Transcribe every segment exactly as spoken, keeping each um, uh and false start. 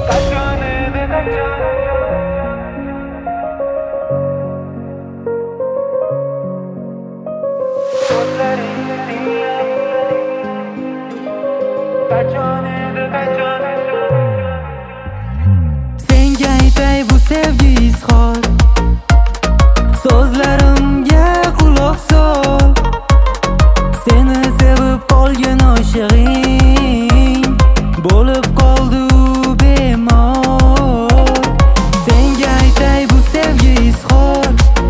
qachon edi qachon so'zlaringni tinglab qachon edi qachon senga aytay bu sevgi izhor so'zlarimga quloq sol seni sevib qolgan oshig'ing bo'lib qoldi u bemor senga aytay bu sevgi izhor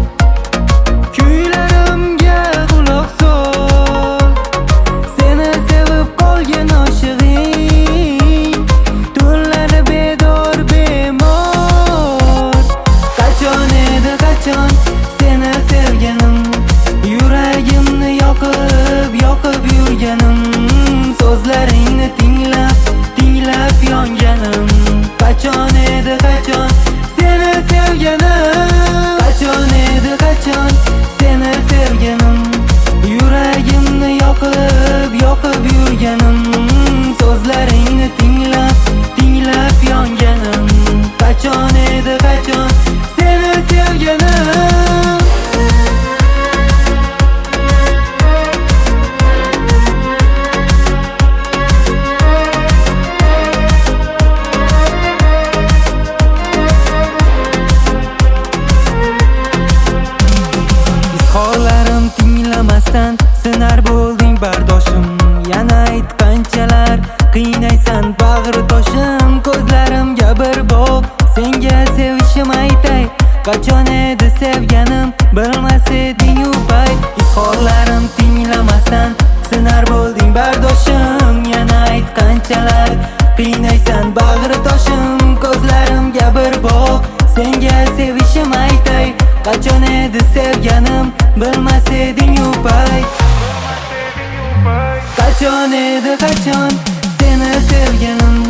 kuylarimga quloq sol seni sevib qolgan oshig'ing tunlari bedor bemor qachon edi qachon seni sevganim yuragimni yoqib yoqib yurganim so'zlaringni tinglab tinglab yonganim qachon edi qachon seni sevganim qachon edi qachon seni sevganim yuragimni yoqib yoqib yurganim so'zlaringni tinglab tinglab yonganim qachon edi qachon seni sevganim izhorlarim tinglamasdan sinar bo'lding bardoshim yana ayt qanchalar qiynaysan bag'ri toshim ko'zlarimga bir boq senga sevishim aytay qachon edi sevganim bilmas eding u payt izhorlarim tinglamasdan sinar bo'lding bardoshim yana ayt qanchalar qiynaysan bag'ri toshim ko'zlarimga bir boq senga sevishim aytay qachon edi sevganim bilmas eding u payt qachon edi qachon seni sevganim